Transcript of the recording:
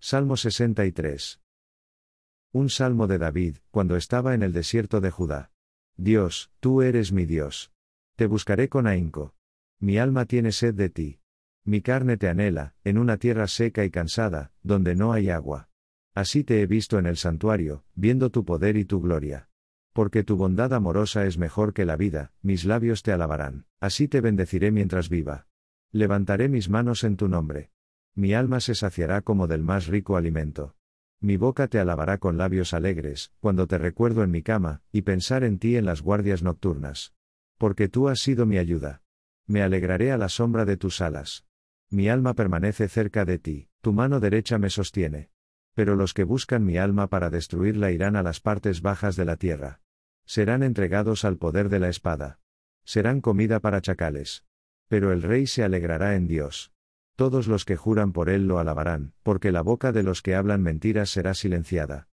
Salmo 63. Un salmo de David, cuando estaba en el desierto de Judá. Dios, tú eres mi Dios. Te buscaré con ahínco. Mi alma tiene sed de ti. Mi carne te anhela, en una tierra seca y cansada, donde no hay agua. Así te he visto en el santuario, viendo tu poder y tu gloria. Porque tu bondad amorosa es mejor que la vida, mis labios te alabarán, así te bendeciré mientras viva. Levantaré mis manos en tu nombre. Mi alma se saciará como del más rico alimento. Mi boca te alabará con labios alegres, cuando te recuerdo en mi cama, y pensar en ti en las guardias nocturnas. Porque tú has sido mi ayuda. Me alegraré a la sombra de tus alas. Mi alma permanece cerca de ti, tu mano derecha me sostiene. Pero los que buscan mi alma para destruirla irán a las partes bajas de la tierra. Serán entregados al poder de la espada. Serán comida para chacales. Pero el rey se alegrará en Dios. Todos los que juran por él lo alabarán, porque la boca de los que hablan mentiras será silenciada.